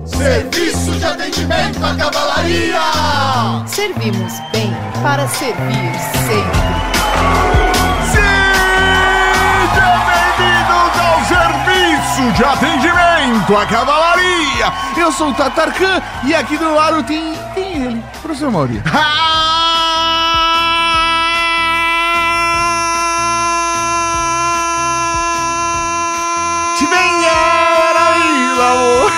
Serviço de atendimento à cavalaria! Servimos bem para servir sempre. Sejam bem-vindos ao Serviço de Atendimento à Cavalaria! Eu sou o Tatarkan e aqui do lado tem ele, professor Mauri. Te venha aí, Laú!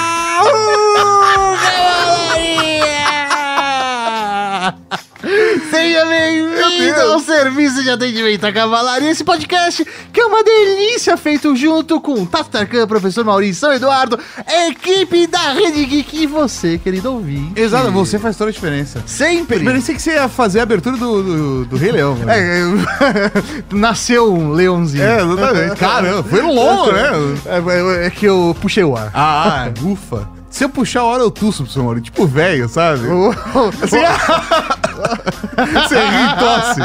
Seja bem-vindo ao Serviço de Atendimento à Cavalaria, esse podcast que é uma delícia, feito junto com Tato Tarkan, professor Maurício, São Eduardo, equipe da Rede Geek e você, querido ouvinte. Exato, você faz toda a diferença. Sempre! Parecia que você ia fazer a abertura do Rei Leão. Nasceu um leãozinho. Exatamente. Caramba, foi longo, né? É que eu puxei o ar. Ufa. Se eu puxar a hora, eu tuço pro seu Mauri. Tipo velho, sabe? Assim, você ri e tosse.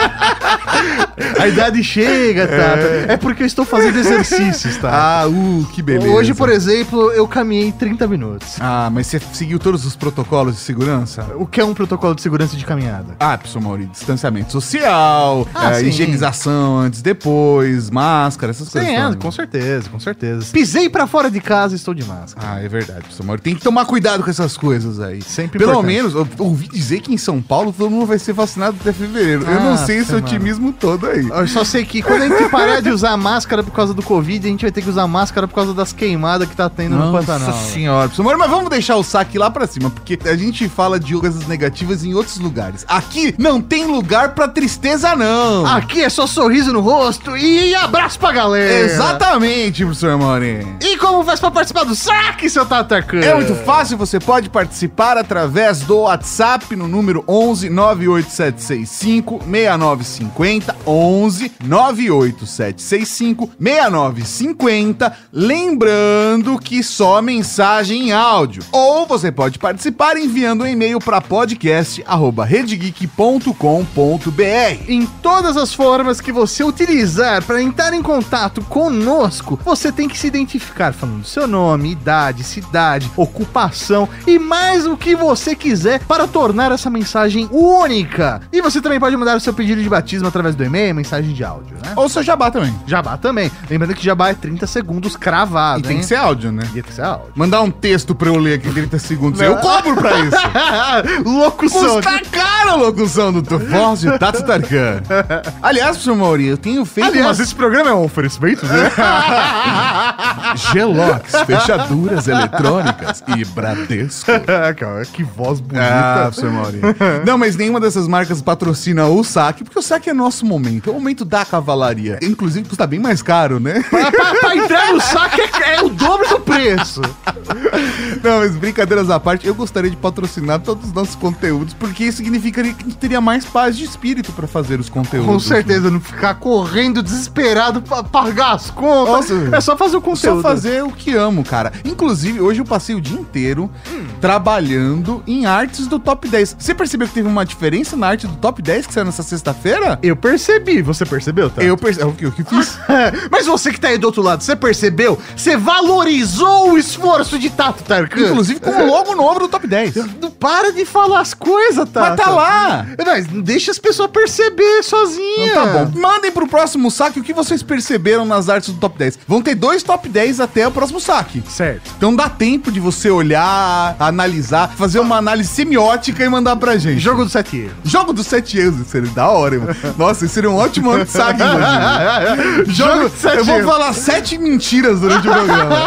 A idade chega, Tato. É porque eu estou fazendo exercícios, tá? Que beleza. Hoje, por exemplo, eu caminhei 30 minutos. Mas você seguiu todos os protocolos de segurança? O que é um protocolo de segurança de caminhada? Professor Mauri, distanciamento social, sim. higienização antes, depois, máscara, essas coisas. Sim, com certeza, com certeza. Pisei pra fora de casa e estou de máscara. É verdade, professor Mauri. Tem que tomar cuidado com essas coisas aí. Sempre Pelo importante. menos, eu ouvi dizer que em São Paulo todo mundo vai ser vacinado até fevereiro. Eu não sei esse otimismo todo aí. Eu só sei que quando a gente parar de usar máscara por causa do Covid, a gente vai ter que usar máscara por causa das queimadas que tá tendo no Pantanal. Nossa senhora, professor Mauri, mas vamos deixar o saque lá pra cima, porque a gente fala de coisas negativas em outros lugares. Aqui não tem lugar pra tristeza, não. Aqui é só sorriso no rosto e abraço pra galera. Exatamente, professor Mauri. E como faz pra participar do saque, seu Tatarkan? É muito fácil, você pode participar através do WhatsApp no número 11 98765 6950, 11 98765 6950, lembrando que só mensagem em áudio. Ou você pode participar enviando um e-mail para podcast@redegeek.com.br. Em todas as formas que você utilizar para entrar em contato conosco, você tem que se identificar falando seu nome, idade, cidade, ocupação e mais o que você quiser para tornar essa mensagem única. E você também pode mandar o seu pedido de batismo através do e-mail, mensagem de áudio, né? Ou seu jabá também. Jabá também. Lembrando que jabá é 30 segundos cravado, E tem que ser áudio, né? Tem que ser áudio. Mandar um texto pra eu ler aqui em 30 segundos. Eu cobro pra isso. Locução. Custa caro a locução do voz de Tato Tarkan. Aliás, professor Mauri, eu tenho feito esse programa é um oferecimento, né? Gelox, fechaduras eletrônicas e Bradesco. Cara, que voz bonita. Professor Mauri. Não, mas nenhuma dessas marcas patrocina o saque, porque o saque é nosso momento, é o momento da cavalaria. Inclusive, custa bem mais caro, né? Pra entrar no saque é o dobro do preço. Não, mas brincadeiras à parte, eu gostaria de patrocinar todos os nossos conteúdos, porque isso significaria que a gente teria mais paz de espírito pra fazer os conteúdos. Com certeza, não ficar correndo desesperado pra pagar as contas. Nossa, é só fazer o conteúdo. Só fazer o que amo, cara. Inclusive, hoje eu passei o dia inteiro trabalhando em artes do Top 10. Você percebeu que teve uma diferença na arte do Top 10 que saiu nessa sexta-feira? Eu percebi. Você percebeu, tá? Eu percebi. O que fiz? Mas você que tá aí do outro lado, você percebeu? Você valorizou o esforço de Tato Tarkan? Inclusive com o logo novo do Top 10. Não para de falar as coisas, tá? Mas tá lá. Mas não deixa as pessoas perceber sozinha. Então, tá bom. Mandem pro próximo saque o que vocês perceberam nas artes do Top 10. Vão ter 2 Top 10 até o próximo saque. Certo. Então dá tempo de você olhar, analisar, fazer uma análise semiótica e mandar pra gente. Jogo dos 7 erros. Jogo dos 7 erros. Isso seria da hora, mano. Nossa, isso seria um ótimo ano de saque, mano. Jogo dos 7 Eu vou erros. falar 7 mentiras durante o programa.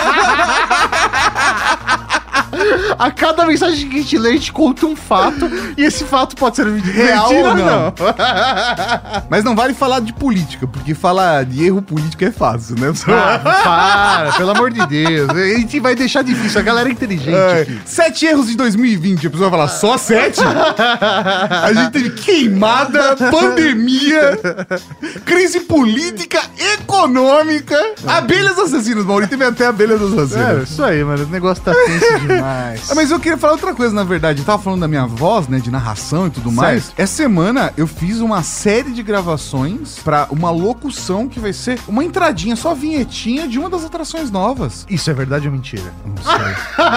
A cada mensagem que a gente lê, a gente conta um fato. E esse fato pode ser Real mentira ou ou não. Mas não vale falar de política, porque falar de erro político é fácil, né? Para, pelo amor de Deus. A gente vai deixar difícil, a galera é inteligente aqui. 7 erros de 2020, a pessoa vai falar, só 7? A gente teve queimada, pandemia, crise política, econômica, abelhas assassinas, Mauri, teve até abelhas assassinas. Isso aí, mano, o negócio tá tenso demais. Mas eu queria falar outra coisa, na verdade. Eu tava falando da minha voz, né, de narração e tudo mais. Essa semana eu fiz uma série de gravações pra uma locução que vai ser uma entradinha, só vinhetinha de uma das atrações novas. Isso é verdade ou mentira? Não sei.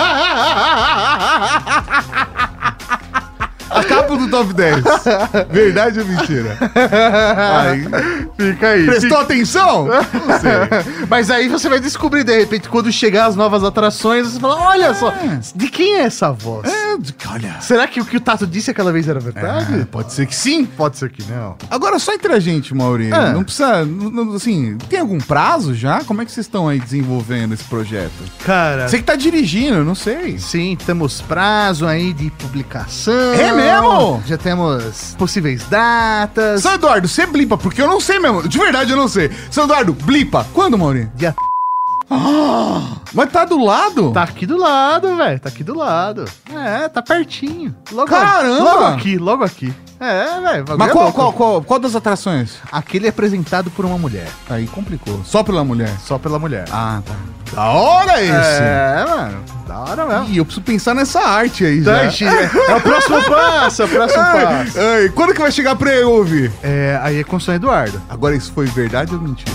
Acabo do top 10. Verdade ou mentira? Aí, fica aí. Prestou atenção? Não sei. Mas aí você vai descobrir, de repente, quando chegar as novas atrações, você fala, olha só, de quem é essa voz? Olha. Será que o que o Tato disse aquela vez era verdade? Pode ser que sim. Pode ser que não. Agora, só entre a gente, Maurinho. Não precisa, assim, tem algum prazo já? Como é que vocês estão aí desenvolvendo esse projeto? Cara... Você que tá dirigindo, não sei. Sim, temos prazo aí de publicação. É mesmo? Já temos possíveis datas. São Eduardo, você blipa, porque eu não sei mesmo. De verdade, eu não sei. São Eduardo, blipa. Quando, Maurinho? Dia... Mas tá do lado? Tá aqui do lado, velho. Tá aqui do lado. É, tá pertinho. Caramba! Logo aqui. É, velho. Mas qual das atrações? Aquele é apresentado por uma mulher. Aí complicou. Só pela mulher? Só pela mulher. Ah, tá. Da hora esse! É, mano. Da hora mesmo. Ih, eu preciso pensar nessa arte aí já. É o próximo passo, passo. Ai, quando que vai chegar pra eu ouvir? Aí é com o São Eduardo. Agora, isso foi verdade ou mentira?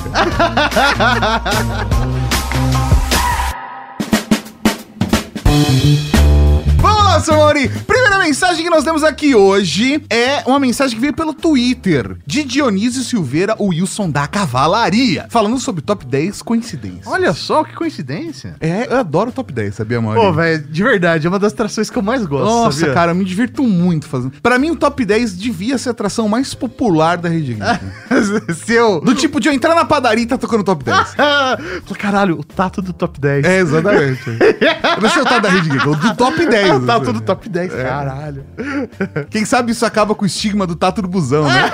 Vamos lá, seu Mauri. Primeira mensagem que nós temos aqui hoje é uma mensagem que veio pelo Twitter, de Dionísio Silveira, o Wilson da Cavalaria, falando sobre top 10 coincidências. Olha só, que coincidência. Eu adoro top 10, sabia, Mauri? Pô, velho, de verdade, é uma das atrações que eu mais gosto. Nossa, sabia? cara, eu me divirto muito fazendo. Pra mim, o top 10 devia ser a atração mais popular da Rede Geek. Do tipo de eu entrar na padaria e tá tocando top 10. Caralho, o Tato do top 10. É, exatamente. Eu não sei o Tato da Rede Geek, o do top 10. O Tato do top 10, caralho. Quem sabe isso acaba com o estigma do Tato do busão, né?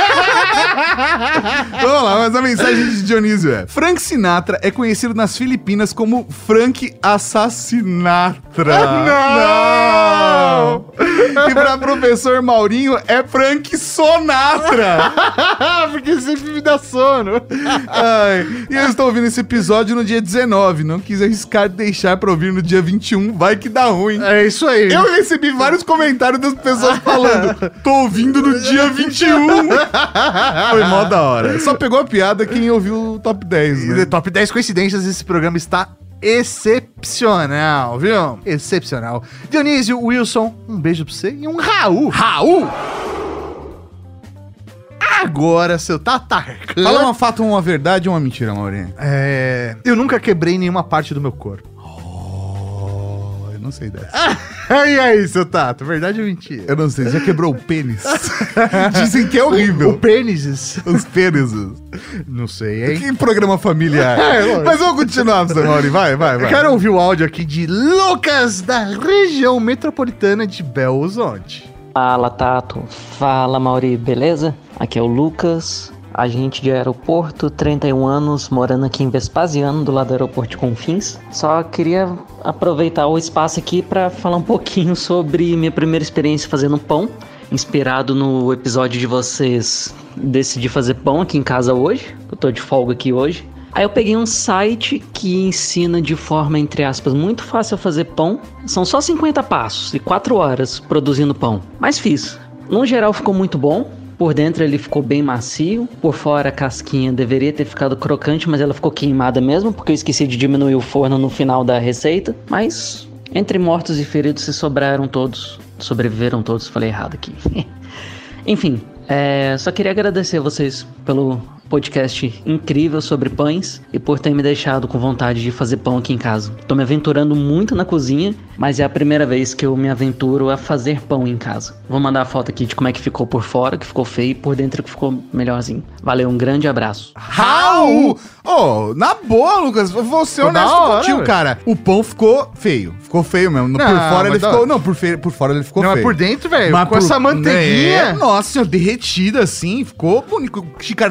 Vamos lá, mas a mensagem de Dionísio é: Frank Sinatra é conhecido nas Filipinas como Frank Assassinatra. Não! E pra professor Maurinho é Frank Sonatra. Porque sempre me dá sono. E eu estou ouvindo esse episódio no dia 19. Não quis arriscar deixar pra ouvir no dia 21. Vai que dá ruim. É isso aí. Eu recebi vários comentários das pessoas falando: tô ouvindo no dia 21. Foi mó da hora. Só pegou a piada quem ouviu o top 10, né? Top 10 coincidências, esse programa está excepcional, viu? Excepcional. Dionísio, Wilson, um beijo pra você e um Raul. Raul! Agora, seu Tatarcan. Fala um fato, uma verdade ou uma mentira, Maurinho? Eu nunca quebrei nenhuma parte do meu corpo. Eu não sei dessa. E aí, seu Tato, verdade ou mentira? Eu não sei, já quebrou o pênis? Dizem que é horrível. O pênis? Os pênises. Não sei, hein? Que programa familiar. Mas vamos continuar, seu Maurinho. Vai. Eu quero ouvir o áudio aqui de Lucas, da região metropolitana de Belo Horizonte. Fala, Tato. Fala, Mauri, beleza? Aqui é o Lucas, agente de aeroporto, 31 anos, morando aqui em Vespasiano, do lado do aeroporto de Confins. Só queria aproveitar o espaço aqui para falar um pouquinho sobre minha primeira experiência fazendo pão. Inspirado no episódio de vocês, decidi fazer pão aqui em casa hoje. Eu tô de folga aqui hoje. Aí eu peguei um site que ensina de forma, entre aspas, muito fácil a fazer pão. São só 50 passos e 4 horas produzindo pão. Mas fiz. No geral ficou muito bom. Por dentro ele ficou bem macio. Por fora a casquinha deveria ter ficado crocante, mas ela ficou queimada mesmo, porque eu esqueci de diminuir o forno no final da receita. Mas entre mortos e feridos se sobraram todos. Sobreviveram todos, falei errado aqui. Enfim, só queria agradecer a vocês pelo podcast incrível sobre pães e por ter me deixado com vontade de fazer pão aqui em casa. Tô me aventurando muito na cozinha, mas é a primeira vez que eu me aventuro a fazer pão em casa. Vou mandar a foto aqui de como é que ficou por fora, que ficou feio, e por dentro que ficou melhorzinho. Valeu, um grande abraço. Raul! Na boa, Lucas, vou ser honesto contigo, cara. O pão ficou feio. Ficou feio mesmo. Por fora ele ficou... Não, por fora ele ficou feio. Mas por dentro, velho, com essa manteiguinha... Nossa, derretida assim, ficou bonito. Xícara de café.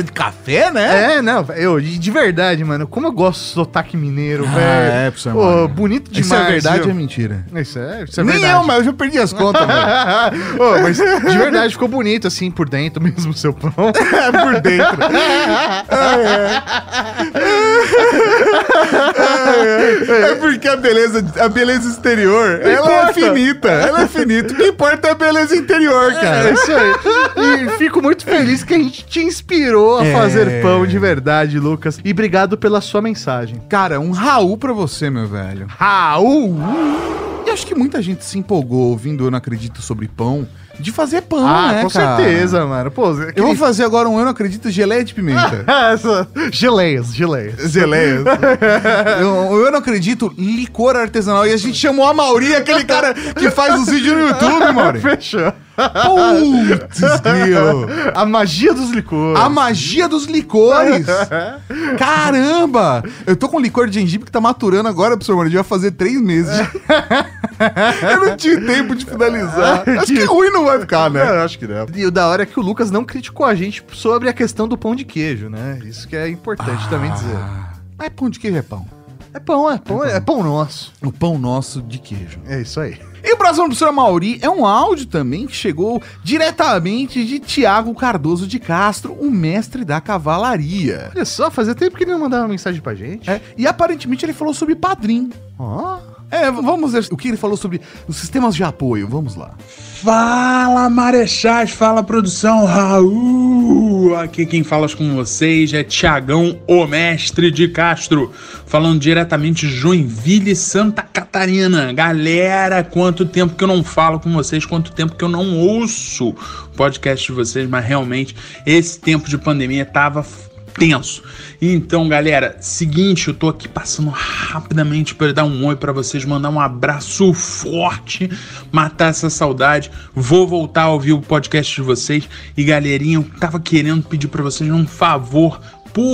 você, né? Não, de verdade, mano, como eu gosto do sotaque mineiro, velho. É, professor Mauri. Bonito demais. Isso é verdade ou viu? é mentira? Isso é Nem verdade. eu, mas eu já perdi as contas, velho. Mas de verdade ficou bonito, assim, por dentro mesmo, o seu pão. Por dentro. É porque a beleza exterior, ela é finita. Ela é finita. O que importa é a beleza interior, cara. É isso aí. E fico muito feliz que a gente te inspirou a fazer pão de verdade, Lucas. E obrigado pela sua mensagem. Cara, um Raul pra você, meu velho. Raul! E acho que muita gente se empolgou ouvindo Eu Não Acredito Sobre Pão, de fazer pão, né, com cara? certeza, mano. Pô, Eu vou fazer agora um Eu Não Acredito geleia de pimenta. Geleias. Geleias. Eu Não Acredito licor artesanal. E a gente chamou a Mauri, aquele cara que faz os vídeos no YouTube, Mauri. Fechou. Putz, grilo. A magia dos licores. A magia dos licores. Caramba! Eu tô com licor de gengibre que tá maturando agora, professor Mauri. Já vai fazer 3 meses. Eu não tive tempo de finalizar. Acho que ruim não vai ficar, né? Eu acho que não. E o da hora é que o Lucas não criticou a gente sobre a questão do pão de queijo, né? Isso que é importante também dizer. Mas pão de queijo é pão. É pão nosso. O pão nosso de queijo. É isso aí. E o próximo do professor Mauri é um áudio também que chegou diretamente de Tiago Cardoso de Castro, o mestre da cavalaria. Olha só, fazia tempo que ele não mandava mensagem pra gente. E aparentemente ele falou sobre padrinho. Vamos ver o que ele falou sobre os sistemas de apoio. Vamos lá. Fala, Marechais, fala, produção, Raul! Aqui quem fala com vocês é Tiagão, o mestre de Castro, falando diretamente de Joinville, Santa Catarina. Galera, quanto tempo que eu não falo com vocês, quanto tempo que eu não ouço o podcast de vocês, mas realmente esse tempo de pandemia tava tenso. Então, galera, seguinte, eu tô aqui passando rapidamente para dar um oi para vocês, mandar um abraço forte, matar essa saudade. Vou voltar a ouvir o podcast de vocês. E galerinha, eu tava querendo pedir para vocês um favor, por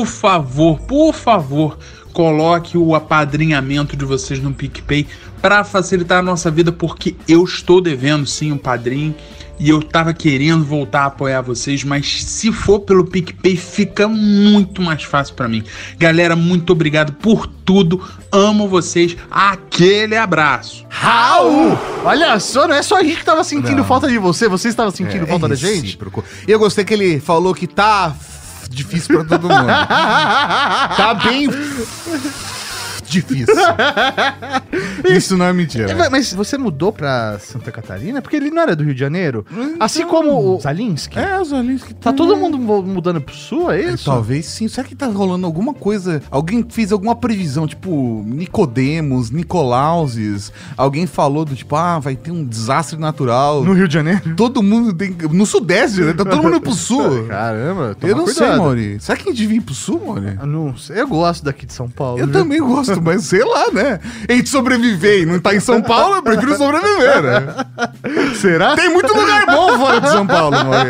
favor, coloque o apadrinhamento de vocês no PicPay para facilitar a nossa vida, porque eu estou devendo sim um padrinho. E eu tava querendo voltar a apoiar vocês, mas se for pelo PicPay fica muito mais fácil pra mim. Galera, muito obrigado por tudo. Amo vocês. Aquele abraço. Raul! Olha só, não é só a gente que tava sentindo falta de você. Você estava sentindo falta da gente? E eu gostei que ele falou que tá difícil pra todo mundo. Tá bem difícil. Isso não é mentira. Mas você mudou pra Santa Catarina? Porque ele não era do Rio de Janeiro? Assim como o Zalinski? O Zalinski. Tá todo mundo mudando pro sul, é isso? Talvez sim. Será que tá rolando alguma coisa? Alguém fez alguma previsão, tipo, Nicodemos, Nicolauses. Alguém falou do tipo, vai ter um desastre natural. No Rio de Janeiro? Todo mundo tem... No Sudeste, né? Tá todo mundo pro sul. Caramba, eu não sei, Mauri. Será que a gente devia ir pro sul, Mauri? Eu não sei. Eu gosto daqui de São Paulo. Eu também gosto, mas sei lá, né? A gente sobreviver e não tá em São Paulo, eu prefiro sobreviver, né? Será? Tem muito lugar bom fora de São Paulo, Mauri.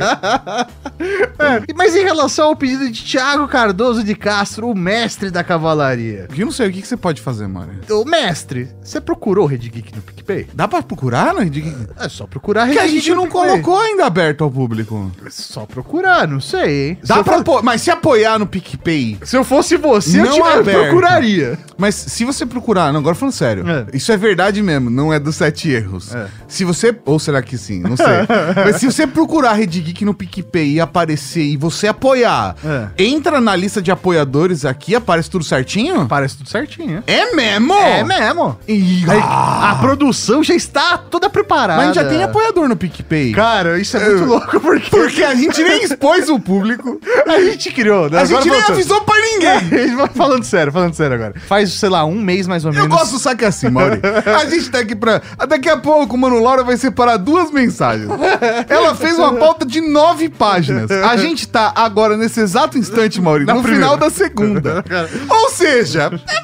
Mas em relação ao pedido de Tiago Cardoso de Castro, o mestre da cavalaria. Eu não sei, o que você pode fazer, Mauri? Ô, mestre, você procurou o Rede Geek no PicPay? Dá pra procurar no Rede Geek? É só procurar Rede Geek. Que a gente não colocou ainda aberto ao público. É só procurar, não sei, hein? Dá pra mas se apoiar no PicPay... Se eu fosse você, eu procuraria. Mas se você procurar... Não, agora falando sério. Isso é verdade mesmo, não é dos 7 erros. Se você... Ou será que sim? Não sei. Mas se você procurar Rede Geek no PicPay e aparecer e você apoiar, entra na lista de apoiadores aqui, aparece tudo certinho? Aparece tudo certinho. É mesmo? É mesmo. A produção já está toda preparada. Mas a gente já tem apoiador no PicPay. Cara, isso é muito louco, porque a gente nem expôs o público. A gente criou, né? A gente nem avisou pra ninguém. Falando sério agora. Faz, sei lá, um mês mais ou menos. Eu gosto do saque assim, Mauri. A gente tá aqui pra... Daqui a pouco o Mano Laura vai separar 2 mensagens. Ela fez uma pauta de 9 páginas. A gente tá agora, nesse exato instante, Mauri, no final da segunda. Ou seja, vamos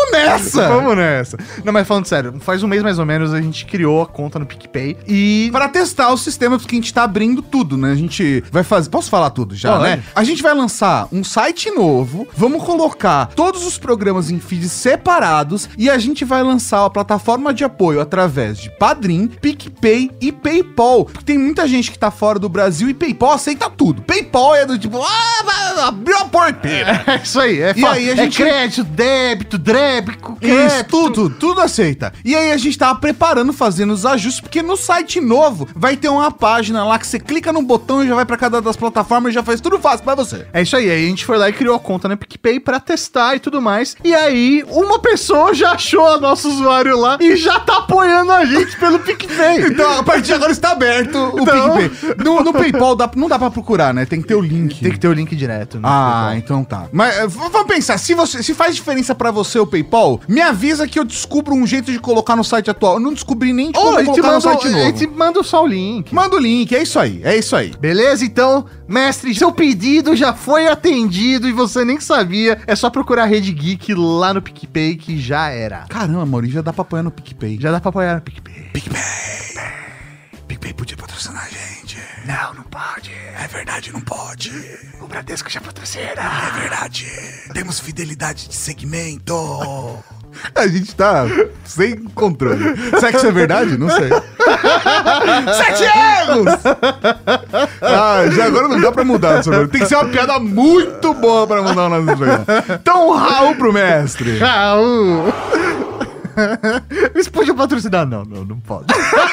vamos nessa! Vamos nessa. Não, mas falando sério, faz um mês mais ou menos a gente criou a conta no PicPay e... Pra testar o sistema, porque a gente tá abrindo tudo, né? A gente vai fazer... Posso falar tudo já, Pode. né? A gente vai lançar um site novo, vamos colocar todos os programas em feeds separados e a gente vai lançar a plataforma de apoio através de Padrim, PicPay e PayPal. Porque tem muita gente que tá fora do Brasil e PayPal aceita tudo. PayPal é do tipo, abriu a porteira. É isso aí, E aí a gente- crédito, débito, débito, Isso, tudo aceita. E aí a gente tava preparando, fazendo os ajustes, porque no site novo vai ter uma página lá que você clica no botão e já vai pra cada das plataformas e já faz tudo fácil pra você. É isso aí a gente foi lá e criou a conta no PicPay pra testar e tudo mais. E aí, uma pessoa já achou o nosso usuário lá e já tá apoiando a gente pelo PicPay. Então, a partir de agora está aberto o Então- PicPay. No PayPal não dá pra procurar, né? Tem que ter o link. Tem que ter o link direto. No Ah, PayPal. então tá. Mas vamos pensar, se faz diferença pra você o PayPal, me avisa que eu descubro um jeito de colocar no site atual. Eu não descobri nem de como colocar no site a novo. gente manda só o link. Manda o link, é isso aí, é isso aí. Beleza? Então, mestre, seu pedido já foi atendido e você nem sabia. É só procurar a Rede Geek lá no PicPay que já era. Caramba, Maurício, já dá pra apoiar no PicPay. Já dá pra apoiar no PicPay. PicPay podia patrocinar a gente. Não pode. É verdade, não pode. O Bradesco já patrocina. É verdade. Temos fidelidade de segmento. A gente tá sem controle. Será que isso é verdade? Não sei. 7 anos! Já agora não dá pra mudar. Tem que ser uma piada muito boa pra mudar o nosso programa. Então, Raul pro mestre. Raul! Eles podiam patrocinar? Não pode.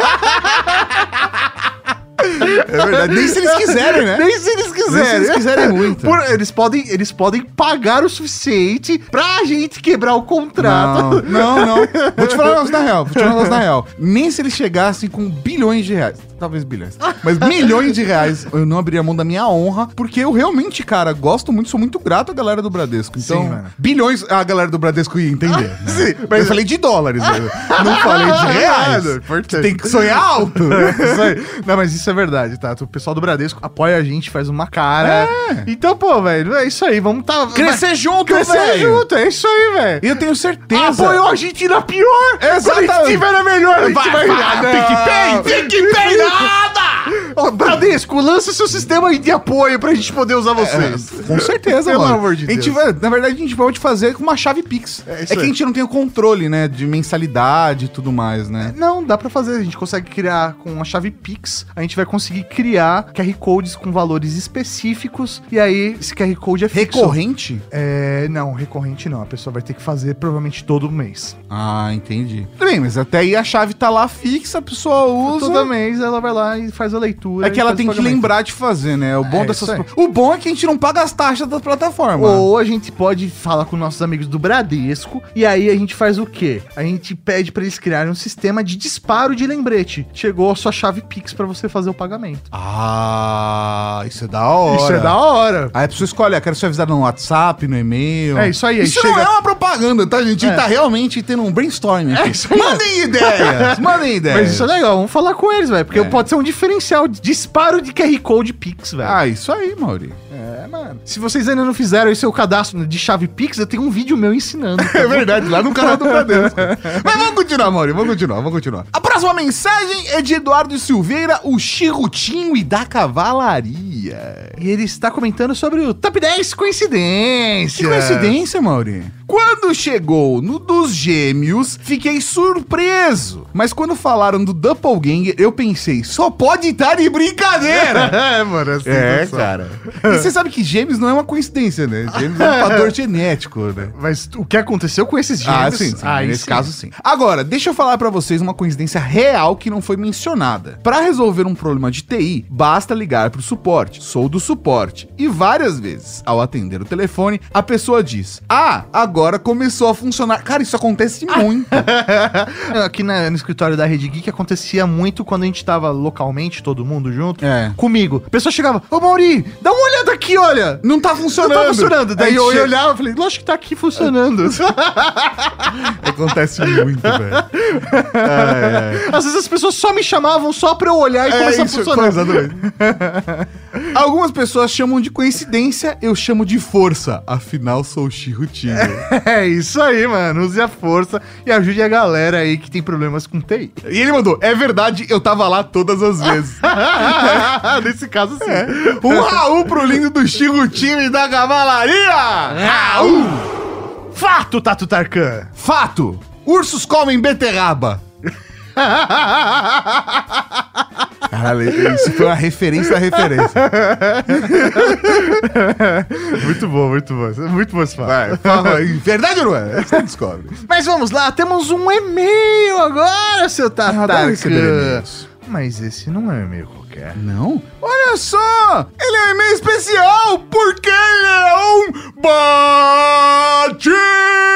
É verdade. Nem se eles quiserem, né? Nem se eles quiserem. Nem se eles quiserem muito. Eles podem pagar o suficiente pra gente quebrar o contrato. Não. Vou te falar um negócio na real. Nem se eles chegassem com bilhões de reais. Talvez bilhões. Mas milhões de reais. Eu não abriria mão da minha honra, porque eu realmente, cara, gosto muito, sou muito grato à galera do Bradesco. Então, Sim, mano. bilhões a galera do Bradesco ia entender. Né? Sim, Mas eu falei de dólares, né? Não falei de reais. Importante. Tem que sonhar alto. Isso aí. Não, mas isso é verdade, tá? O pessoal do Bradesco apoia a gente, faz uma cara. Então, pô, velho, é isso aí. Vamos Crescer junto, Crescer velho. junto, é isso aí, velho. E eu tenho certeza. Apoiou a gente na pior. Exatamente. Quando a gente tiver na melhor, a gente vai... PicPay nada! Ô, Bradesco, lança seu sistema aí de apoio pra gente poder usar vocês. Com certeza, Pelo mano. amor de A gente Deus. vai, na verdade, a gente pode fazer com uma chave Pix. É É, isso que aí. a gente não tem o controle, né, de mensalidade e tudo mais, né? Não, dá pra fazer. A gente consegue criar com a chave Pix. A gente vai conseguir criar QR Codes com valores específicos. E aí, esse QR Code é fixo. Recorrente? Não, recorrente não. A pessoa vai ter que fazer provavelmente todo mês. Ah, entendi. Tudo bem, mas até aí a chave tá lá fixa, a pessoa usa. Todo mês ela vai lá e faz a leitura. É que e ela faz tem o que pagamento. lembrar de fazer, né? O bom dessas. isso aí. O bom é que a gente não paga as taxas da plataforma. Ou a gente pode falar com nossos amigos do Bradesco e aí a gente faz o quê? A gente pede pra eles criarem um sistema de disparo de lembrete. Chegou a sua chave Pix pra você fazer o pagamento. Ah, isso é da hora. Isso é da hora. Aí a pessoa escolhe, quero ser avisado no WhatsApp, no e-mail. É isso aí, aí Isso não chega- é uma propaganda, tá, gente? A gente É. tá realmente tendo um brainstorming aqui. isso aí. Mandem ideias, mandem ideias. Mas isso é legal, vamos falar com eles, velho. Porque É. pode ser um diferencial de disparo de QR Code Pix, velho. Ah, isso aí, Mauri. É, mano. Se vocês ainda não fizeram esse seu cadastro de chave Pix, eu tenho um vídeo meu ensinando. É verdade, lá no canal do Bradesco. Mas vamos continuar, Mauri, vamos continuar. A próxima mensagem é de Eduardo Silveira, o Chirutinho e da Cavalaria. E ele está comentando sobre o Top 10 Coincidências. Que coincidência, Mauri. Quando chegou no dos gêmeos, fiquei surpreso. Mas quando falaram do Doppelganger, eu pensei, só pode estar de brincadeira. É, mano. Cara. E você sabe que gêmeos não é uma coincidência, né? Gêmeos é um fator genético, né? Mas o que aconteceu com esses gêmeos? Ah, sim. Aí Nesse sim. caso, sim. Agora, deixa eu falar pra vocês uma coincidência real que não foi mencionada. Pra resolver um problema de TI, basta ligar pro suporte. Sou do suporte. E várias vezes, ao atender o telefone, a pessoa diz: ah, agora começou a funcionar. Cara, isso acontece muito. Aqui no escritório da Rede Geek acontecia muito quando a gente tava localmente, todo mundo junto, É. comigo. A pessoa chegava, ô Mauri, dá uma olhada aqui, olha. Não tá funcionando. Não tá funcionando. Daí Aí eu chega- olhava e falei, lógico que tá aqui funcionando. Acontece muito, velho. Às vezes as pessoas só me chamavam só pra eu olhar e começar a funcionar. Exatamente. Algumas pessoas chamam de coincidência, eu chamo de força. Afinal, sou o Chirrutinho. É isso aí, mano. Use a força e ajude a galera aí que tem problemas com TI. E ele mandou, é verdade, eu tava lá todas as vezes. Nesse caso, sim. Um Raul pro lindo do Chirrutinho e da cavalaria! Raul! Fato, Tatu Tarkan. Fato! Ursos comem beterraba. Caralho, isso foi uma referência da referência. Muito bom, muito bom. Muito bom esse fato. Vai, fala aí. Verdade ou não é? Você descobre. Mas vamos lá, temos um e-mail agora, seu adoro receber Tatarkan. e-mails. Mas esse não é um e-mail qualquer. Não? Olha só! Ele é um e-mail especial porque ele é um batismo!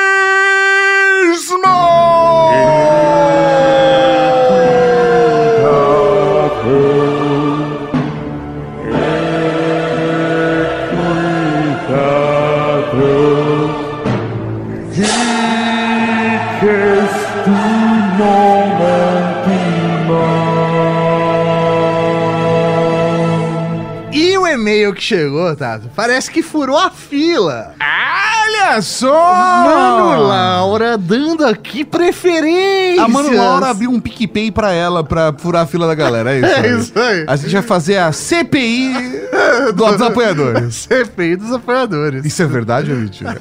E o e-mail que chegou, Tato, parece que furou a fila. Olha só! Mano Laura dando aqui preferência. A Mano Laura abriu um PicPay pra ela, pra furar a fila da galera, é isso? É aí? isso aí. A gente vai fazer a CPI dos apoiadores. CPI dos apoiadores. Isso é verdade ou mentira?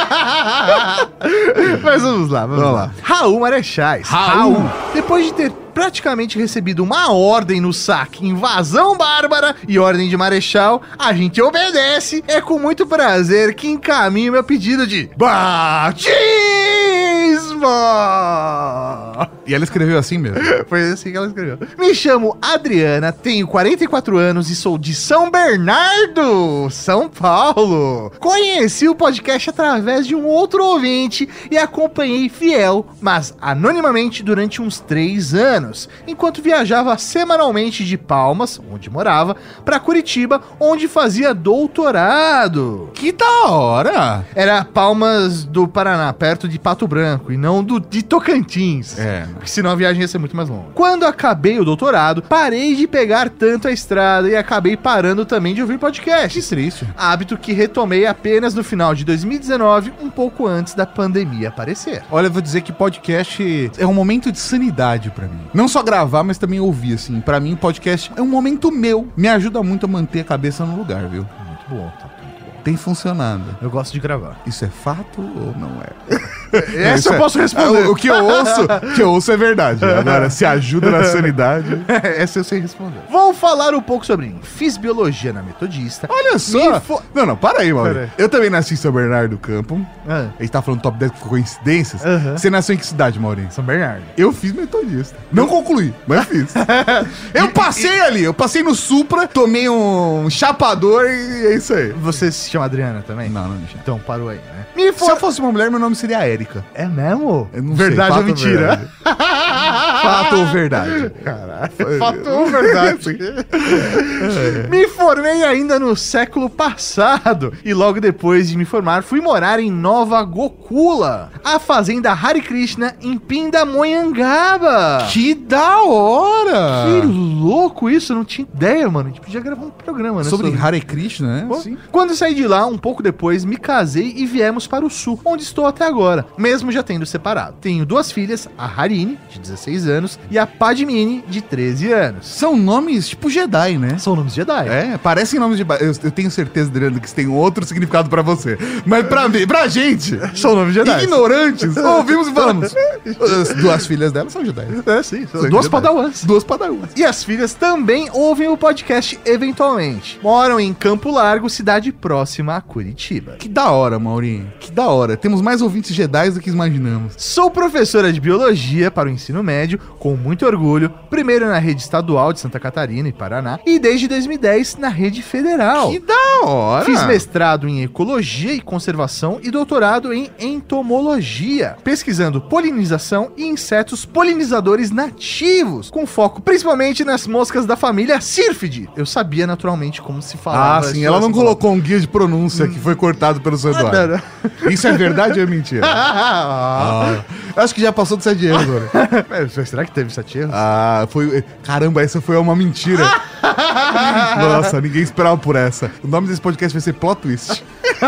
Mas vamos lá, vamos lá. Raul Marechais. Raul. Depois de ter praticamente recebido uma ordem no saque, invasão bárbara e ordem de marechal, a gente obedece. É com muito prazer que encaminho meu pedido de batismo. E ela escreveu assim mesmo. Foi assim que ela escreveu. Me chamo Adriana, tenho 44 anos e sou de São Bernardo, São Paulo. Conheci o podcast através de um outro ouvinte e acompanhei fiel, mas anonimamente durante uns 3 anos, enquanto viajava semanalmente de Palmas, onde morava, para Curitiba, onde fazia doutorado. Que da hora! Era Palmas do Paraná, perto de Pato Branco, e não de Tocantins. É. Porque senão a viagem ia ser muito mais longa. Quando acabei o doutorado, parei de pegar tanto a estrada e acabei parando também de ouvir podcast. Que triste. Hábito que retomei apenas no final de 2019, um pouco antes da pandemia aparecer. Olha, eu vou dizer que podcast é um momento de sanidade pra mim. Não só gravar, mas também ouvir, assim. Pra mim, podcast é um momento meu. Me ajuda muito a manter a cabeça no lugar, viu? Muito bom, tá? Tem funcionado. Eu gosto de gravar. Isso é fato ou não é? Essa eu posso responder. O que eu ouço é verdade. Agora, se ajuda na sanidade. Essa eu sei responder. Vou falar um pouco sobre mim. Fiz biologia na Metodista. Olha só. Não, para aí, mano. Pera aí. Eu também nasci em São Bernardo do Campo. Ah. A gente tá falando top 10 coincidências. Aham. Você nasceu em que cidade, Maurinho? São Bernardo. Eu fiz Metodista. Não concluí, mas fiz. Eu passei ali. Eu passei no Supra, tomei um chapador e é isso aí. Você se chama Adriana também? Não me chama. Então parou aí, né? Se eu fosse uma mulher, meu nome seria Érica. É mesmo? Eu não Verdade sei, ou mentira? verdade? Fato ou verdade? Caralho. Fato ou verdade? Me formei ainda no século passado e logo depois de me formar fui morar em Nova Gokula, a fazenda Hare Krishna em Pindamonhangaba. Que da hora! Que louco isso, eu não tinha ideia, mano. A gente podia gravar um programa, né? Sobre Hare Krishna, né? Pô, Sim. quando saí de lá, um pouco depois, me casei e viemos para o sul, onde estou até agora, mesmo já tendo separado. Tenho 2 filhas, a Harini, de 16 anos, e a Padmini, de 13 anos. São nomes tipo Jedi, né? São nomes Jedi. É, parecem nomes de... Eu tenho certeza, Adriano, que isso tem outro significado pra você. Mas pra gente, São nomes Jedi. ignorantes, ouvimos e falamos. As 2 filhas dela são Jedi. É, sim. São São 2 Jedi. padawans. 2 padawans. E as filhas também ouvem o podcast eventualmente. Moram em Campo Largo, cidade próxima a Curitiba. Que da hora, Maurinho. Que da hora. Temos mais ouvintes Jedi do que imaginamos. Sou professora de biologia para o ensino médio, com muito orgulho, primeiro na rede estadual de Santa Catarina e Paraná, e desde 2010 na rede federal. Que da hora. Fiz mestrado em ecologia e conservação e doutorado em entomologia, pesquisando polinização e insetos polinizadores nativos, com foco principalmente nas moscas da família Syrphidae. Eu sabia naturalmente como se falava. Ah, sim. Ela não colocou um guia de pronúncia que foi cortado pelo seu Eduardo. Isso é verdade ou é mentira? Acho que já passou de 7 erros, olha. Será que teve 7 erros? Caramba, essa foi uma mentira. Nossa, ninguém esperava por essa. O nome desse podcast vai ser Plot Twist.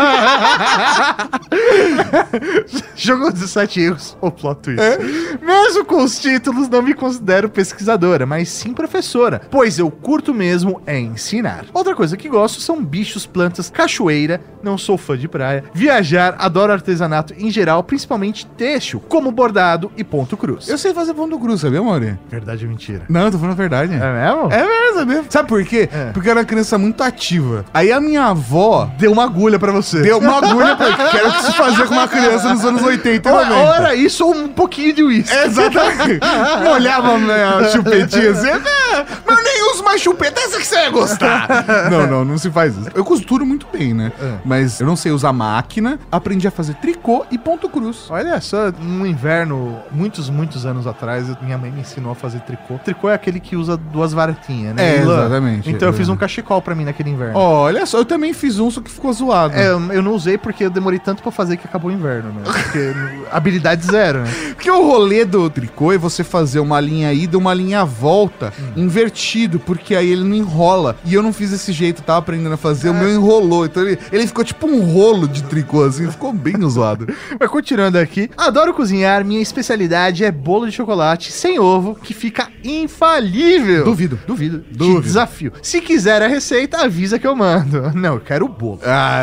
Jogou 17 erros ou plot twist. Mesmo com os títulos, não me considero pesquisadora, mas sim professora, pois eu curto mesmo é ensinar. Outra coisa que gosto são bichos, plantas, cachoeira, não sou fã de praia, viajar, adoro artesanato em geral, principalmente têxtil, como bordado e ponto cruz. Eu sei fazer ponto cruz, sabia, Mauri? Verdade ou mentira? Não, eu tô falando a verdade. É mesmo? É mesmo. Sabe por quê? Porque eu era uma criança muito ativa. Aí a minha avó Deu uma agulha pra você. deu uma agulha pra que era o que se fazia com uma criança nos anos 80 e 90. Ora, isso ou um pouquinho de uísque. Exatamente. Molhava a chupetinha assim. Mas eu nem uso mais chupeta, essa que você ia gostar. Não se faz isso. Eu costuro muito bem, né? Mas eu não sei usar máquina, aprendi a fazer tricô e ponto cruz. Olha só, no inverno, muitos anos atrás, minha mãe me ensinou a fazer tricô. Tricô é aquele que usa duas varetinhas, né? Exatamente. Então eu fiz um cachecol pra mim naquele inverno. Olha só, eu também fiz um, só que ficou zoado. Eu não usei porque eu demorei tanto pra fazer que acabou o inverno, né? Porque habilidade zero, né? Porque o rolê do tricô é você fazer uma linha ida e uma linha volta invertido, porque aí ele não enrola. E eu não fiz desse jeito, tava aprendendo a fazer, o meu enrolou. Então ele ficou tipo um rolo de tricô, assim, ficou bem zoado. Mas continuando aqui, adoro cozinhar, minha especialidade é bolo de chocolate sem ovo, que fica infalível. Duvido. Te desafio. Se quiser a receita, avisa que eu mando. Não, eu quero o bolo.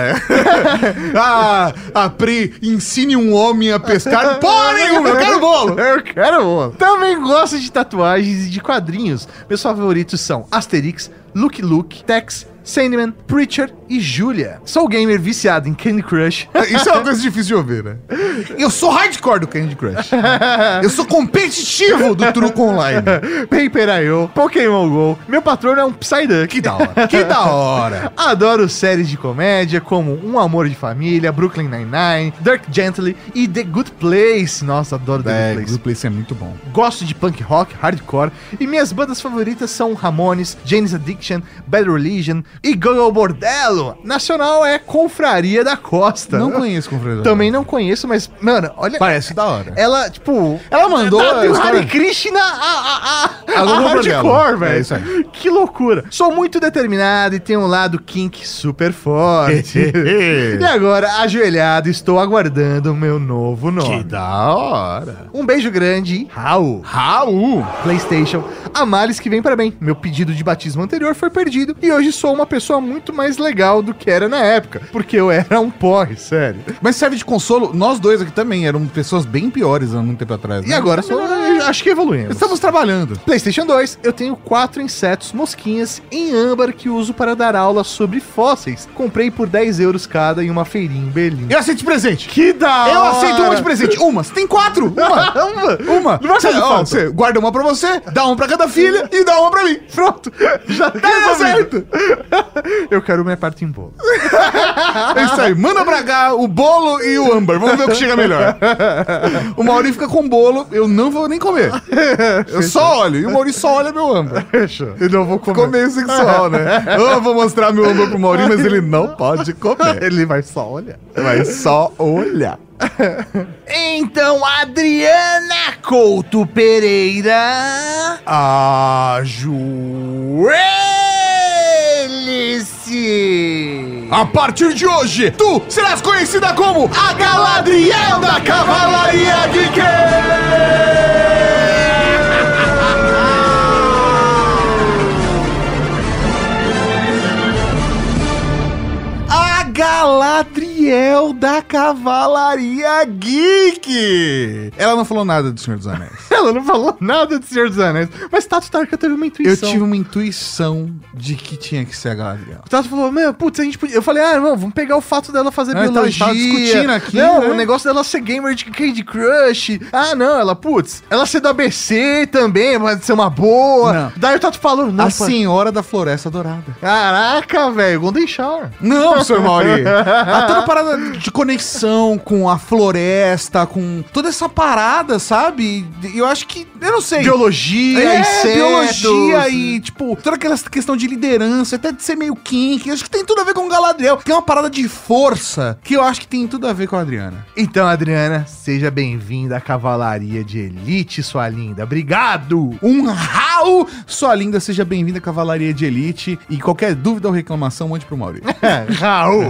A Pri, ensine um homem a pescar. Porra nenhuma, eu quero bolo. Eu quero bolo. Também gosto de tatuagens e de quadrinhos. Meus favoritos são Asterix, Lucky Luke, Tex, Sandman, Preacher e Julia. Sou gamer viciado em Candy Crush. Isso é uma coisa difícil de ouvir, né? Eu sou hardcore do Candy Crush. Eu sou competitivo do truco online. Paper.io, Pokémon GO. Meu patrono é um Psyduck. Que da hora. Que da hora. Adoro séries de comédia como Um Amor de Família, Brooklyn Nine-Nine, Dirk Gently e The Good Place. Nossa, adoro The Good Place. Good Place é muito bom. Gosto de punk rock, hardcore e minhas bandas favoritas são Ramones, Jane's Addiction, Bad Religion e Go Bordello. Nacional é Confraria da Costa. Não conheço Confraria da Costa. Também não conheço, mas, mano, olha... Parece da hora. Ela, tipo... Ela mandou... o Hare Krishna a hardcore, velho. É isso aí. Que loucura. Sou muito determinado e tenho um lado kink super forte. E agora, ajoelhado, estou aguardando o meu novo nome. Que da hora. Um beijo grande, Raul. PlayStation, a males que vem para bem. Meu pedido de batismo anterior foi perdido e hoje sou uma pessoa muito mais legal do que era na época, porque eu era um porre, sério. Mas serve de consolo, nós dois aqui também eram pessoas bem piores há muito tempo atrás, né? E agora acho que evoluímos. Estamos trabalhando. PlayStation 2, eu tenho 4 insetos mosquinhas em âmbar que uso para dar aula sobre fósseis. Comprei por 10 euros cada em uma feirinha em Berlim. Eu aceito de presente. Que da hora! Eu aceito uma de presente. Uma. Você tem 4. Uma. Não vai fazer falta. Você guarda uma pra você, dá uma pra cada filha e dá uma pra mim. Pronto. Já Tá certo. Eu quero minha parte em bolo. É isso aí. Manda pra cá o bolo e o âmbar. Vamos ver o que chega melhor. O Mauri fica com bolo, eu não vou nem comer. Eu só olho. E o Mauri só olha meu âmbar. Fechou. Eu não vou comer. Ficou meio sexual, né? Eu vou mostrar meu âmbar pro Mauri, mas ele não pode comer. Ele vai só olhar. Vai só olhar. Então, Adriana Couto Pereira, ajoelhe-se. A partir de hoje, tu serás conhecida como a Galadriel da Cavalaria Geek! Galadriel da Cavalaria Geek! Ela não falou nada do Senhor dos Anéis. Ela não falou nada do Senhor dos Anéis. Mas Tato Tarka teve uma intuição. Eu tive uma intuição de que tinha que ser a Galadriel. O Tato falou, meu, putz, a gente podia... Eu falei, não, vamos pegar o fato dela fazer biologia. A gente tava discutindo aqui, não, né? O negócio dela ser gamer de Candy Crush. Não, ela, putz, ela ser do ABC também, pode ser uma boa. Não. Daí o Tato falou, não, a Senhora da Floresta Dourada. Caraca, velho, Golden Shower. Não, senhor Mauri. A toda parada de conexão com a floresta, com toda essa parada, sabe? E eu acho que, eu não sei. Biologia, insetos. Biologia e, tipo, toda aquela questão de liderança, até de ser meio kink. Eu acho que tem tudo a ver com o Galadriel. Tem uma parada de força que eu acho que tem tudo a ver com a Adriana. Então, Adriana, seja bem-vinda à Cavalaria de Elite, sua linda. Obrigado! Um Raul! Sua linda, seja bem-vinda à Cavalaria de Elite. E qualquer dúvida ou reclamação, mande pro Maurício. Raul!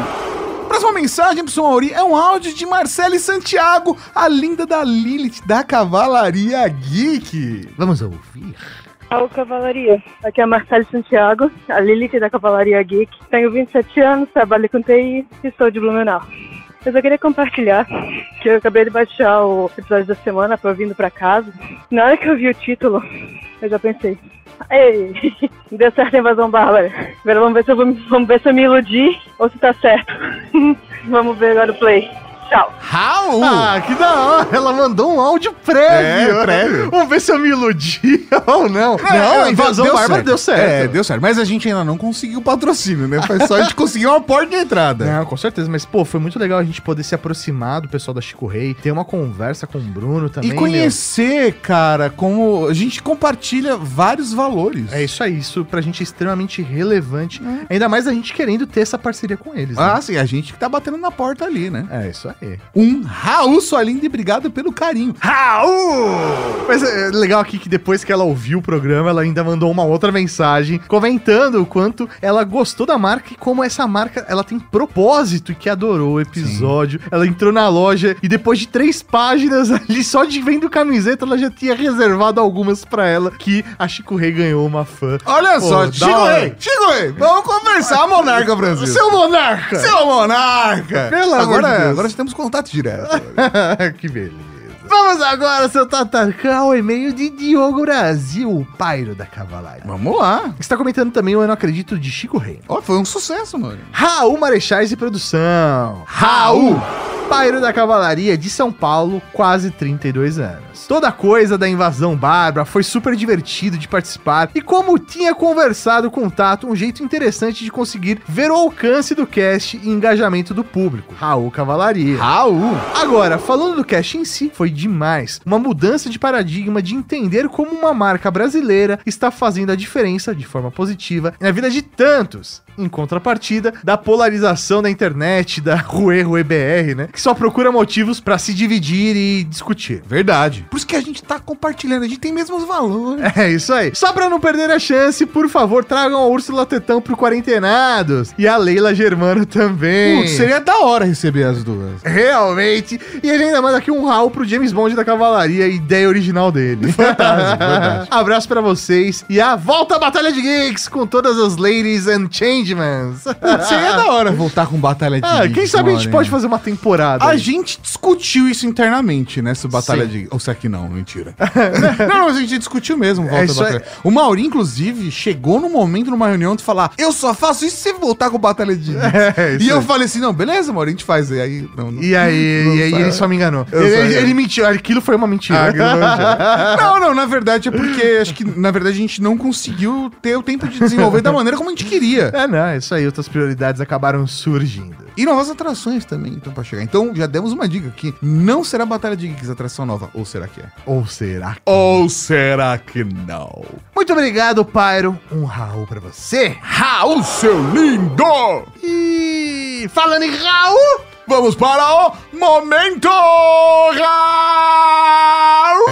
Próxima mensagem pro seu Mauri é um áudio de Marcele Santiago, a linda da Lilith da Cavalaria Geek. Vamos ouvir. Alô, Cavalaria. Aqui é a Marcele Santiago, a Lilith da Cavalaria Geek. Tenho 27 anos, trabalho com TI e sou de Blumenau. Eu só queria compartilhar que eu acabei de baixar o episódio da semana pra vindo pra casa. Na hora que eu vi o título, eu já pensei, ei, deu certo a invasão bárbara. Agora vamos ver se eu me iludi ou se tá certo. Vamos ver agora o play. Tchau. Raul! Ah, que da hora! Ela mandou um áudio prévio. Prévio. Vamos ver se eu me iludi ou não. Não, a invasão bárbara deu certo. É, deu certo. Mas a gente ainda não conseguiu o patrocínio, né? Foi só a gente conseguir uma porta de entrada. Não, com certeza. Mas, pô, foi muito legal a gente poder se aproximar do pessoal da Chico Rei, ter uma conversa com o Bruno também. E conhecer, cara, como a gente compartilha vários valores. É isso aí. Isso pra gente é extremamente relevante. Ainda mais a gente querendo ter essa parceria com eles, né? Ah, sim. A gente que tá batendo na porta ali, né? É isso aí. Um Raul, sua linda, e obrigado pelo carinho. Raul! Mas é legal aqui que depois que ela ouviu o programa, ela ainda mandou uma outra mensagem comentando o quanto ela gostou da marca e como essa marca, ela tem propósito e que adorou o episódio. Sim. Ela entrou na loja e depois de 3 páginas ali, só de vendo camiseta, ela já tinha reservado algumas pra ela, que a Chico Rei ganhou uma fã. Olha só, Chico Rei, vamos conversar, Monarca Brasil. Seu Monarca! Seu Monarca! Pelo amor de Deus. Agora já temos contato direto. Que beleza. Vamos agora, seu Tatarcão, ao e-mail de Diogo Brasil, o pairo da Cavalaria. Vamos lá. Está comentando também o Eu Não Acredito de Chico Rei. Ó, foi um sucesso, mano. Raul Marechais e Produção. Raul! Pairo da Cavalaria de São Paulo, quase 32 anos. Toda coisa da invasão bárbara foi super divertido de participar e como tinha conversado com o Tato, um jeito interessante de conseguir ver o alcance do cast e engajamento do público. Raul Cavalaria. Raul! Agora, falando do cast em si, foi demais. Uma mudança de paradigma de entender como uma marca brasileira está fazendo a diferença de forma positiva na vida de tantos. Em contrapartida da polarização da internet, da Rue BR, né? Que só procura motivos pra se dividir e discutir. Verdade. Por isso que a gente tá compartilhando, a gente tem mesmos valores. É isso aí. Só pra não perder a chance, por favor, tragam a Úrsula Tetão pro Quarentenados. E a Leila Germano também. Seria da hora receber as duas. Realmente. E ele ainda manda aqui um Raul pro James Bond da Cavalaria, ideia original dele. Verdade. Abraço pra vocês e a volta à Batalha de Geeks com todas as ladies and changements. Seria da hora voltar com Batalha de Geeks. Quem sabe a gente pode fazer uma temporada. A gente discutiu isso internamente, né? Essa Batalha de... Ou será que não? Mentira. Não, a gente discutiu mesmo. Volta Batalha. O Mauri, inclusive, chegou no momento, numa reunião, de falar, eu só faço isso se você voltar com Batalha de Geeks. E eu falei assim, não, beleza, Mauri, a gente faz. E aí, e aí ele só me enganou. Ele mentiu. Aquilo foi uma mentira. Não, na verdade é porque acho que, na verdade, a gente não conseguiu ter o tempo de desenvolver da maneira como a gente queria. É isso aí. Outras prioridades acabaram surgindo. E novas atrações também, então, pra chegar. Então, já demos uma dica aqui. Não será Batalha de Geeks atração nova. Ou será que é? Ou será que não? Muito obrigado, Pyro. Um Raul pra você. Raul, seu lindo! E falando em Raul, vamos para o Momento Raul!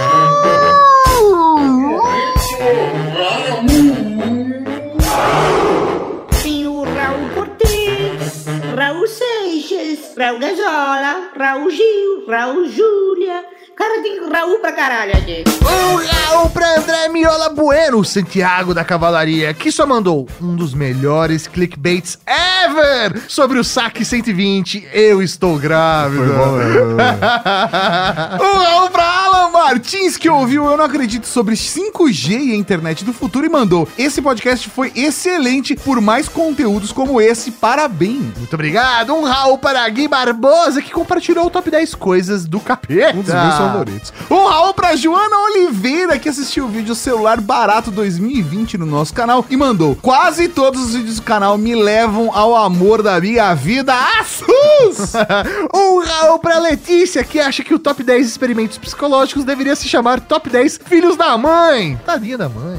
Tem o Raul Cortez, Raul Seixas, Raul Gazola, Raul Gil, Raul Júlia. Cara, tem Raul pra caralho aqui. Um Raul pra André Miola Bueno, Santiago da Cavalaria, que só mandou um dos melhores clickbaits ever sobre o saque 120. Eu estou grávida. Foi bom, Um Raul pra Alan Martins, que ouviu Eu Não Acredito sobre 5G e a internet do futuro e mandou: esse podcast foi excelente, por mais conteúdos como esse, parabéns. Muito obrigado. Um Raul para Gui Barbosa, que compartilhou o top 10 coisas do capeta. Um dos meus favoritos. Um Raul pra Joana Oliveira, que assistiu o vídeo celular barato 2020 no nosso canal e mandou: quase todos os vídeos do canal me levam ao amor da minha vida. Assus! Um Raul pra Letícia, que acha que o top 10 experimentos psicológicos deveria se chamar top 10 filhos da mãe. Tadinha da mãe.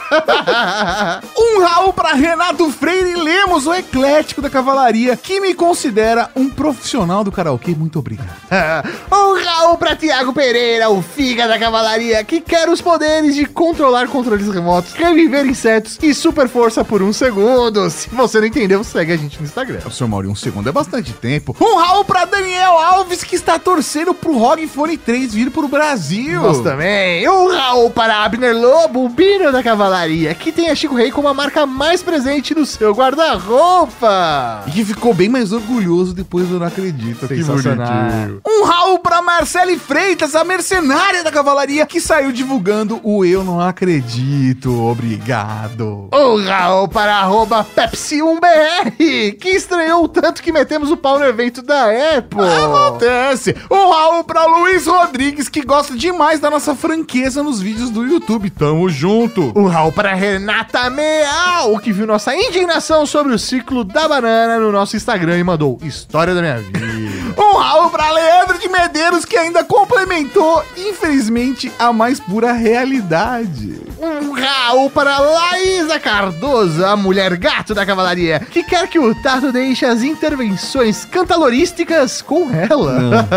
Um Raul pra Renato Freire Lemos, o eclético da cavalaria, que me considera um profissional do karaokê. Muito obrigado. Um Raul pra Tiago Pereira, o figa da cavalaria, que quer os poderes de controlar controles remotos, reviver insetos e super força por 1 segundo. Se você não entendeu, segue a gente no Instagram. O senhor Mauri, 1 segundo é bastante tempo. Um Raul pra Daniel Alves, que está torcendo pro ROG Phone 3 vir pro Brasil. Nós também. Um Raul para Abner Lobo, o Bino da cavalaria, que tem a Chico Rei como a marca mais presente no seu guarda-roupa. E que ficou bem mais orgulhoso depois do Não Acredito. Sensacional. Um Raul pra Marcele Freitas, a mercenária da cavalaria, que saiu divulgando o Eu Não Acredito. Obrigado. Um Raul para @Pepsi1BR, que estranhou o tanto que metemos o pau no evento da Apple. Acontece. Um Raul pra Luiz Rodrigues, que gosta demais da nossa franqueza nos vídeos do YouTube. Tamo junto. Um Raul para Renata Meal, que viu nossa indignação sobre o ciclo da banana no nosso Instagram e mandou: história da minha vida. Um Raul pra Leandro de Medeiros, que ainda complementou, infelizmente, a mais pura realidade. Um Raul para Laísa Cardoso, a mulher gato da cavalaria, que quer que o Tato deixe as intervenções cantalorísticas com ela.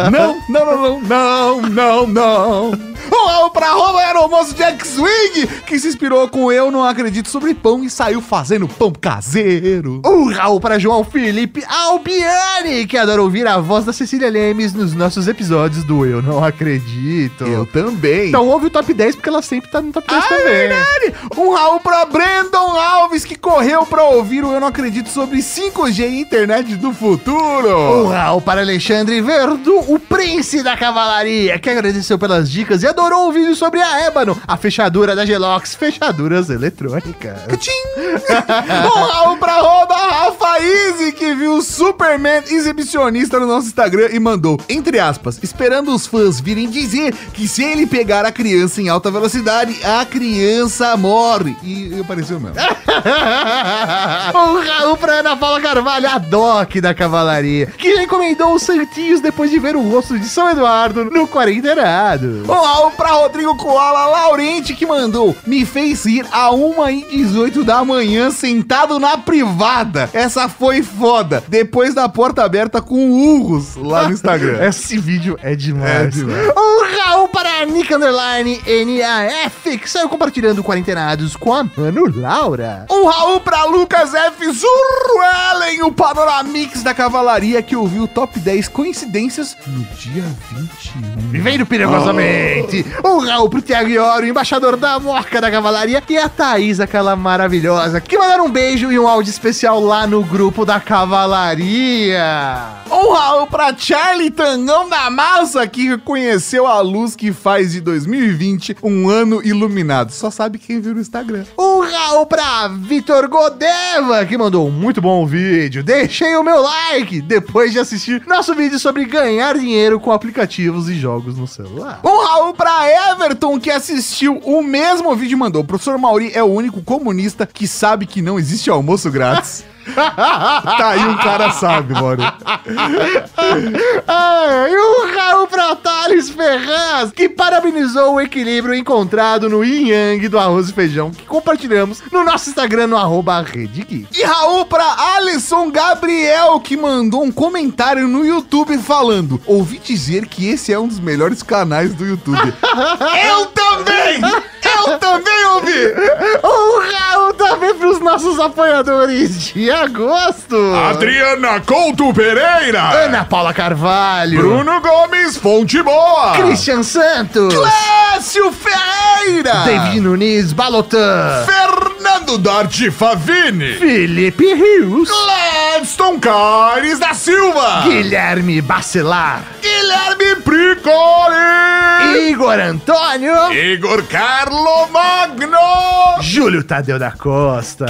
Não. Um Raul pra Aeromoço de X-Wing, que se inspirou com Eu Não Acredito sobre pão e saiu fazendo pão caseiro. Um Raul para João Felipe Albiani, que adora ouvir a voz da Cecília Lemes nos nossos episódios do Eu Não Acredito. Eu também. Então ouve o top 10, porque ela sempre tá no top 10 também. Verdade. Um Raul pra Brandon Alves, que correu pra ouvir o Eu Não Acredito sobre 5G e internet do futuro. Um Raul para Alexandre Verdu, o príncipe da cavalaria, que agradeceu pelas dicas e adorou o vídeo sobre a Ébano, a fechadura da Gelox, fechaduras eletrônicas. Um Raul pra Rafa Easy, que viu o Superman exibicionista no nosso Instagram e mandou, entre aspas, esperando os fãs virem dizer que se ele pegar a criança em alta velocidade, a criança morre. E apareceu mesmo. Um Raul pra Ana Paula Carvalho, a Doc da cavalaria, que já encomendou os santinhos depois de ver o rosto de São Eduardo no Quarenteirado. Um Raul pra Rodrigo Koala Laurente, que mandou, me fez rir a 1h18 da manhã sentado na privada. Essa foi foda. Depois da porta aberta com urros lá no Instagram. Esse vídeo é demais. Um Raul para Nick Underline NAF, que saiu compartilhando Quarentenados com a Mano Laura. Um Raul pra Lucas F. Zurwellen, o Panoramix da cavalaria, que ouviu o top 10 coincidências no dia 21. Vivendo perigosamente. Um Raul pro Thiago Ioro, embaixador da Moca da cavalaria, e a Thaís, aquela maravilhosa, que mandaram um beijo e um áudio especial lá no grupo da cavalaria. Um Raul pra Charlie Tangão da Massa, que conheceu a luz que faz de 2020 um ano iluminado. Só sabe quem viu no Instagram. Um Raul pra Vitor Godeva, que mandou um muito bom vídeo. Deixei o meu like depois de assistir nosso vídeo sobre ganhar dinheiro com aplicativos e jogos no celular. Um Raul pra Everton, que assistiu o mesmo vídeo e mandou: o professor Mauri é o único comunista que sabe que não existe almoço grátis. Tá aí, um cara sabe, mano. E um Raul pra Thales Ferraz, que parabenizou o equilíbrio encontrado no yin yang do arroz e feijão, que compartilhamos no nosso Instagram no @RedeGeek. E Raul pra Alisson Gabriel, que mandou um comentário no YouTube falando: ouvi dizer que esse é um dos melhores canais do YouTube. Eu também! Eu também ouvi! Um Raul também pros nossos apoiadores de agosto: Adriana Couto Pereira, Ana Paula Carvalho, Bruno Gomes Fonte Boa, Christian Santos, Clécio Ferreira, David Nunes Balotan, Fernando Darte Favini, Felipe Rios, Gladstone Caires da Silva, Guilherme Bacelar, Guilherme Pricoli, Igor Antônio, Igor Carlo Magno, Júlio Tadeu da Costa,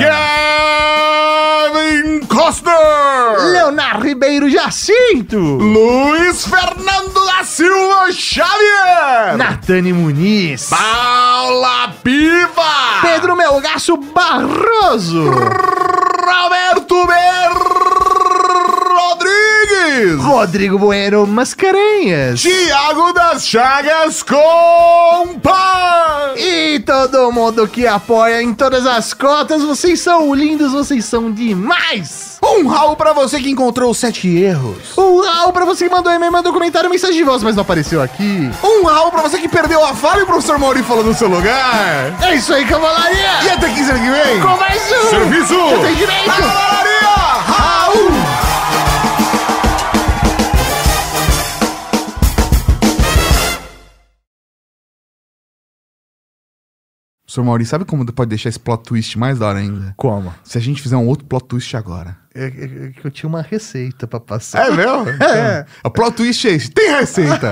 Kevin Costner, Leonardo Ribeiro Jacinto, Luiz Fernando da Silva Xavier, Natane Muniz, Paula Piva Cássio Barroso, Roberto Rodrigues, Rodrigo Bueno Mascarenhas Thiago das Chagas Compa e todo mundo que apoia em todas as cotas. Vocês são lindos, vocês são demais. Um Raul pra você que encontrou 7 erros. Um Raul pra você que mandou e-mail, mandou comentário, mensagem de voz, mas não apareceu aqui. Um Raul pra você que perdeu a fala e o professor Mauri falou no seu lugar. É isso aí, cavalaria. E até 15 ano que vem. Com mais um Serviço. Você tem direito. Cavalaria Raul. Professor Mauri, sabe como pode deixar esse plot twist mais da hora ainda? Como? Se a gente fizer um outro plot twist agora. É que eu tinha uma receita pra passar. É mesmo? É. O plot twist é esse. Tem receita?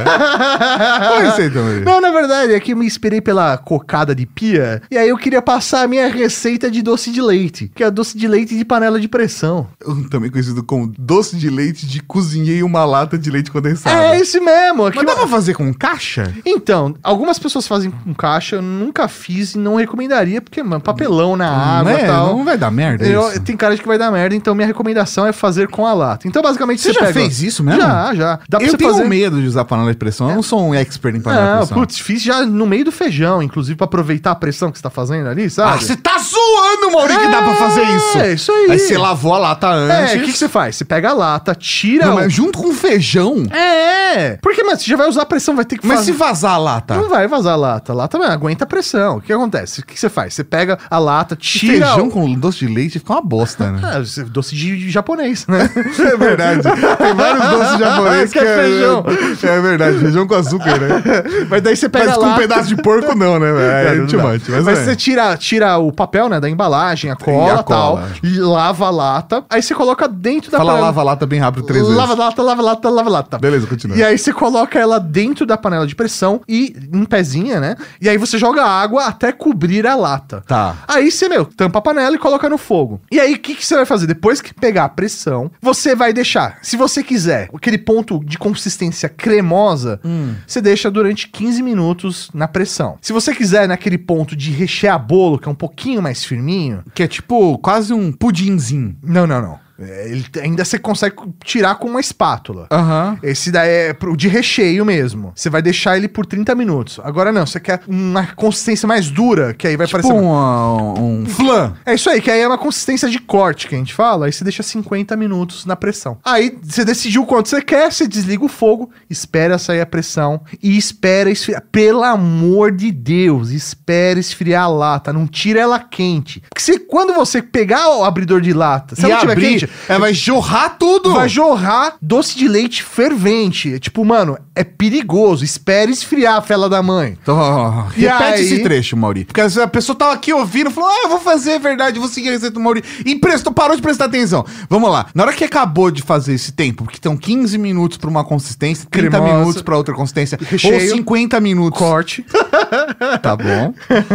Qual receita, Mauri? Não, na verdade, é que eu me inspirei pela cocada de pia. E aí eu queria passar a minha receita de doce de leite. Que é doce de leite de panela de pressão. Também conhecido como doce de leite de cozinhei uma lata de leite condensado. É esse mesmo. Mas dá pra fazer com caixa? Então, algumas pessoas fazem com caixa. Eu nunca fiz e não recomendaria. Porque, mano, papelão na água e tal. Não vai dar merda isso? Tem cara de que vai dar merda, então minha recomendação é fazer com a lata. Então, basicamente, Você já fez isso mesmo? Já. Dá pra Eu você tenho fazer... medo de usar panela de pressão. Eu não sou um expert em panela de Não, pressão. putz, fiz já no meio do feijão, inclusive pra aproveitar a pressão que você tá fazendo ali, sabe? Ah, você tá zoando, Mauri, que dá pra fazer isso. É, isso aí. Aí você lavou a lata antes. O que você faz? Você pega a lata, tira... Não, mas junto com feijão? Porque, mano, você já vai usar a pressão, vai ter que Mas fazer... se vazar a lata? Não vai vazar a lata. A lata, mano, aguenta a pressão. O que acontece? O que você faz? Você pega a lata, tira... Feijão com doce de leite fica uma bosta, né? Doce de japonês, né? É verdade. Tem vários doces japoneses que é feijão. É verdade, feijão com açúcar, né? Mas daí você pega Mas a com lata... um pedaço de porco não, né? Não É too dá. much, Mas você tira o papel, né, da embalagem, a cola e tal, lava a lata, aí você coloca dentro da Fala panela. lava a lata bem rápido 3 vezes. Lava a lata. Beleza, continua. E aí você coloca ela dentro da panela de pressão e em pezinha, né? E aí você joga água até cobrir a lata. Tá. Aí você, tampa a panela e coloca no fogo. E aí o que você vai fazer? Depois que pegar a pressão, você vai deixar, se você quiser, aquele ponto de consistência cremosa, você deixa durante 15 minutos na pressão. Se você quiser naquele ponto de rechear bolo, que é um pouquinho mais firminho... Que é tipo quase um pudinzinho. Não. Ele ainda você consegue tirar com uma espátula. Aham. Esse daí é pro de recheio mesmo. Você vai deixar ele por 30 minutos. Agora não, você quer uma consistência mais dura, que aí vai Tipo parecer... um flan. É isso aí, que aí é uma consistência de corte que a gente fala. Aí você deixa 50 minutos na pressão. Aí você decidiu quanto você quer, você desliga o fogo, espera sair a pressão e espera esfriar. Pelo amor de Deus, espera esfriar a lata. Não tira ela quente. Porque quando você pegar o abridor de lata, se ela tiver quente, vai jorrar tudo. vai jorrar doce de leite fervente. Tipo, mano, é perigoso. Espera esfriar a fela da mãe. Então, E repete aí? esse trecho, Mauri. Porque a pessoa tava aqui ouvindo, falou, eu vou fazer, é verdade, vou seguir a receita do Mauri. E parou de prestar atenção. Vamos lá. Na hora que acabou de fazer esse tempo, porque estão 15 minutos pra uma consistência, 30 Cremosa. minutos pra outra consistência, Recheio. ou 50 minutos. Corte. Tá bom.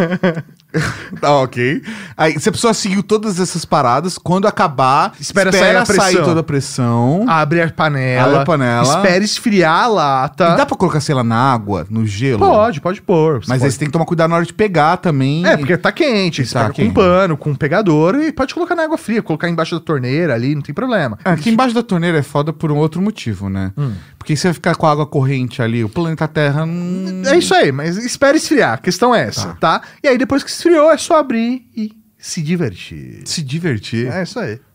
Tá ok. Aí, se a pessoa seguiu todas essas paradas, quando acabar, Espera sair a pressão. toda a pressão. Abre a panela. Abre a panela. Espera esfriar a lata. E dá pra colocar, sei lá, na água, no gelo? Pode pôr. Mas aí pode. você tem que tomar cuidado na hora de pegar também. É, porque tá quente. Você Tá pega com quente. um pano, com um pegador e pode colocar na água fria. Colocar embaixo da torneira ali, não tem problema. Aqui embaixo da torneira é foda por um outro motivo, né? Porque se você ficar com a água corrente ali, o planeta Terra não... É isso aí, mas espera esfriar. A questão é essa, tá? E aí depois que esfriou, é só abrir e se divertir. Se divertir. É isso aí.